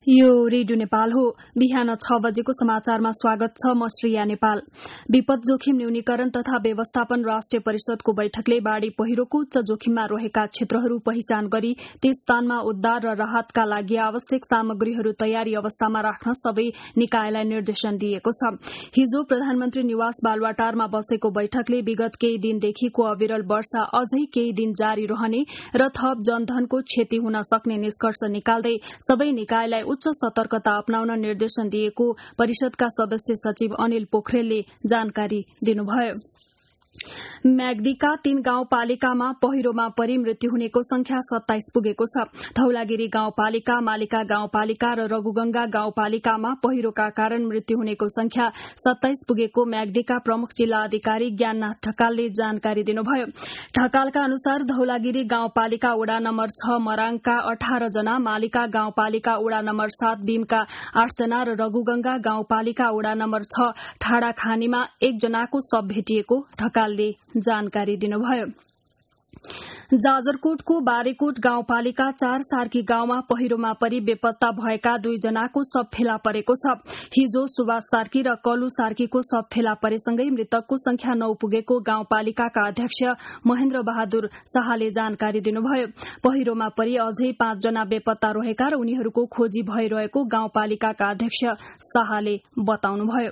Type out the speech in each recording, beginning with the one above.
यो रेडियो नेपाल हो। बिहान 6 बजेको समाचारमा स्वागत छ। म श्रेया नेपाल। विपद जोखिम न्यूनीकरण तथा व्यवस्थापन राष्ट्रिय परिषदको बैठकले बाढ़ी पहिरोको उच्च जोखिममा रहेका क्षेत्रहरू पहिचान गरी ती स्थानमा उद्धार र राहतका लागि आवश्यक सामग्रीहरू तयारी अवस्थामा राख्न सबै निकायलाई निर्देशन दिएको छ। हिजो प्रधानमन्त्री निवास बालुवाटारमा बसेको बैठकले विगत केही दिनदेखिको अविरल वर्षा अझै केही दिन जारी रहने र थप जनधनको क्षति हुन सक्ने निष्कर्ष निकाल्दै सबै निकायलाई उच्च सतर्कता अपनाउन निर्देशन दिएको परिषदका सदस्य सचिव अनिल पोखरेलले जानकारी दिनुभयो। म्याग्दीका 3 गाउँपालिकामा पहिरोमा परि मृत्यु हुनेको संख्या 27 पुगेको छ। धौलागिरी गाउँपालिका, मालिका गाउँपालिका र रघुगंगा गाउँपालिकामा पहिरोका कारण मृत्यु हुनेको संख्या 27 पुगेको म्याग्दीका प्रमुख जिल्ला अधिकारी ज्ञाननाथ ढकालले जानकारी दिनुभयो। ढकालका अनुसार धौलागिरी गाउँपालिका वडा नम्बर 6 मराङका 18 जना, मालिका गाउँपालिका वडा नम्बर 7 बीमका 8 जना र रघुगंगा गाउँपालिका वडा नम्बर 6 ठाडाखानीमा 1 जनाको शव भेटिएको ढकालले जानकारी दिनुभयो। जाजरकोटको बारेकोट गाउँपालिका 4 सार्की गाउँमा पहिरोमा परि बेपत्ता भएका 2 जनाको शव फेला परेको छ। हिजो सुभाष सार्की र कलु सार्कीको शव फेला परेसँगै मृतकको संख्या 9 पुगेको गाउँपालिकाका अध्यक्ष महेन्द्र बहादुर शाहले जानकारी दिनुभयो। पहिरोमा परि अझै 5 जना बेपत्ता रहेका र उनीहरूको खोजी भइरहेको गाउँपालिकाका अध्यक्ष शाहले बताउनुभयो।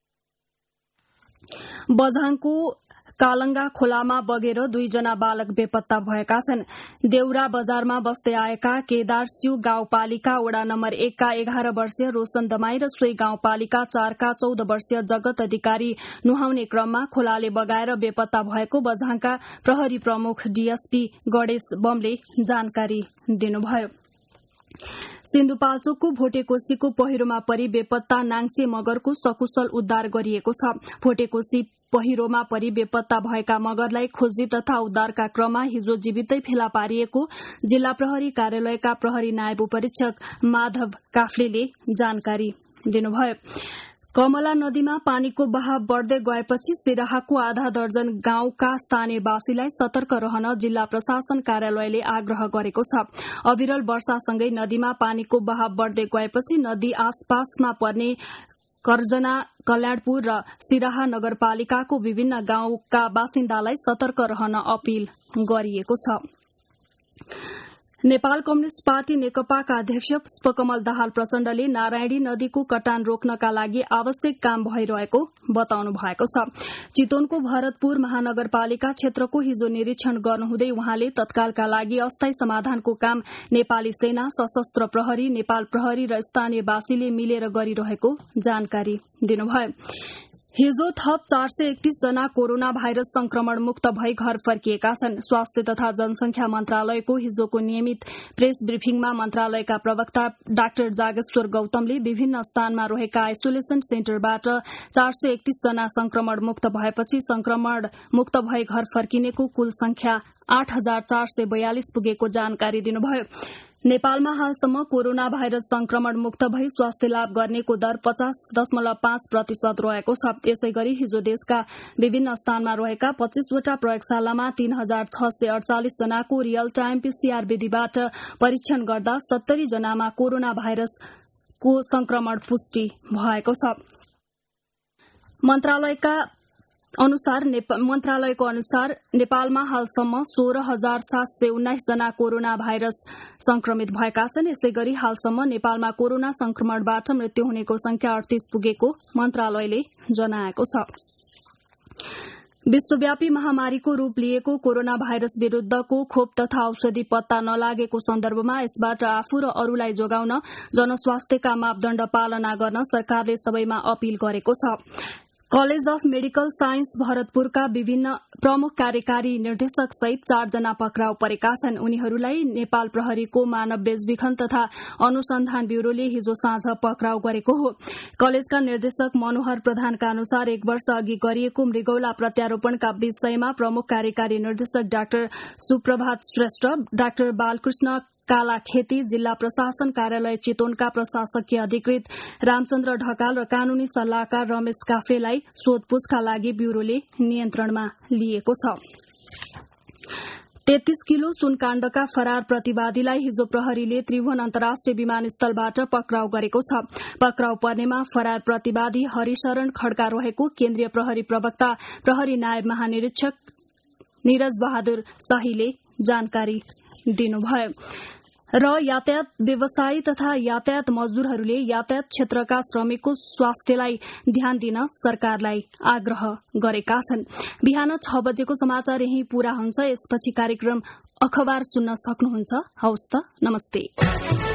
बझाङको कालंगा खोलामा बगेर 2 जना बालक बेपत्ता भएका छन्। देउरा बजारमा बस्दै आएका केदार स्यू गाउँपालिका वडा नम्बर 1 का 11 वर्षीय रोशन दमाई र सोही गाउँपालिका 4 का 14 वर्षीय जगत अधिकारी नुहाउने क्रममा खोलाले बगाएर बेपत्ता भएको बझाङका प्रहरी प्रमुख डीएसपी गणेश बमले जानकारी दिनुभयो। सिन्धुपाल्चोकको भोटेकोशीको पहिरोमा परि बेपत्ता नाङ्से मगरको सकुशल उद्धार गरिएको छ। भोटेकोशी पहिरोमा परि बेपत्ता भएका मगरलाई खोजी तथा उद्धारका क्रममा हिजो जीवितै फेला पारिएको जिल्ला प्रहरी कार्यालयका प्रहरी नायब उपरीक्षक माधव काफ्लेले जानकारी दिनुभयो। कमला नदीमा पानीको बहाव बढ़दै गएपछि सिराहाको आधा दर्जन गाउँका स्थानीयवासीलाई सतर्क रहन जिल्ला प्रशासन कार्यालयले आग्रह गरेको छ। अविरल वर्षासँगै नदीमा पानीको बहाव बढ़दै गएपछि नदी आसपासमा पर्ने कर्जना, कल्याणपुर र सिराहा नगरपालिकाको विभिन्न गाउँका बासिन्दालाई सतर्क रहन अपील गरिएको छ। नेपाल कम्युनिष्ट पार्टी नेकपाका अध्यक्ष पुष्पकमल दाहाल प्रचण्डले नारायणी नदीको कटान रोक्नका लागि आवश्यक काम भइरहेको बताउनु भएको छ। चितवनको भरतपुर महानगरपालिका क्षेत्रको हिजो निरीक्षण गर्नुहुँदै उहाँले तत्कालका लागि अस्थायी समाधानको काम नेपाली सेना, सशस्त्र प्रहरी, नेपाल प्रहरी र स्थानीयवासीले मिलेर गरिरहेको जानकारी दिनुभयो। हिजो थप 431 जना कोरोना भाइरस संक्रमण मुक्त भई घर फर्किएका छन्। स्वास्थ्य तथा जनसंख्या मन्त्रालयको हिजोको नियमित प्रेस ब्रिफिङमा मन्त्रालयका प्रवक्ता डाक्टर जागेश्वर गौतमले विभिन्न स्थानमा रहेका आइसोलेशन सेन्टरबाट 431 जना संक्रमण मुक्त भएपछि संक्रमण मुक्त भई घर फर्किनेको कुल संख्या 8442 पुगेको जानकारी दिनुभयो। नेपालमा हालसम्म कोरोना भाइरस संक्रमण मुक्त भई स्वास्थ्य लाभ गर्नेको दर 50.5% रहेको छ। यसैगरी हिजो देशका विभिन्न स्थानमा रहेका 25 वटा प्रयोगशालामा 3648 जनाको रियल टाइम पीसीआर विधिबाट परीक्षण गर्दा 70 जनामा कोरोना भाइरसको संक्रमण पुष्टि भएको छ। मन्त्रालयको अनुसार नेपालमा हालसम्म 16,719 जना कोरोना भाइरस संक्रमित भएका छन्। यसैगरी हालसम्म नेपालमा कोरोना संक्रमणबाट मृत्यु हुनेको संख्या 38 पुगेको मन्त्रालयले जनाएको छ। विश्वव्यापी महामारीको रूप लिएको कोरोना भाइरस विरूद्धको खोप तथा औषधि पत्ता नलागेको सन्दर्भमा यसबाट आफू र अरूलाई जोगाउन जनस्वास्थ्यका मापदण्ड पालना गर्न सरकारले सबैमा अपील गरेको छ। कलेज अफ मेडिकल साइन्स भरतपुरका विभिन्न प्रमुख कार्यकारी निर्देशक सहित 4 जना पक्राउ परेका छन्। उनीहरूलाई नेपाल प्रहरीको मानव बेचबिखन तथा अनुसन्धान ब्यूरोले हिजो साँझ पक्राउ गरेको हो। कलेजका निर्देशक मनोहर प्रधानका अनुसार 1 वर्ष अघि गरिएको मृगौला प्रत्यारोपणका विषयमा प्रमुख कार्यकारी निर्देशक डाक्टर सुप्रभात श्रेष्ठ, डाक्टर बालकृष्ण काला खेती, जिल्ला प्रशासन कार्यालय चितवनका प्रशासकीय अधिकृत रामचन्द्र ढकाल र कानूनी सल्लाहकार रमेश काफ्लेलाई सोधपूछका लागि ब्यूरोले नियन्त्रणमा लिएको छ। 33 किलो सुनकाण्डका फरार प्रतिवादीलाई हिजो प्रहरीले त्रिभुवन अन्तर्राष्ट्रिय विमानस्थलबाट पक्राउ गरेको छ। पक्राउ पर्नेमा फरार प्रतिवादी हरिशरण खड्का रहेको केन्द्रीय प्रहरी प्रवक्ता प्रहरी नायब महानिरीक्षक निरज बहादुर शाहीले जानकारी दिनुभयो। र यातायात व्यवसायी तथा यातायात मजदूरहरूले यातायात क्षेत्रका श्रमिकको स्वास्थ्यलाई ध्यान दिन सरकारलाई आग्रह गरेका छन्। बिहान 6 बजेको समाचार यही पूरा हुन्छ। यसपछि कार्यक्रम अखबार सुन्न सक्नुहुन्छ। हवस् त, नमस्ते।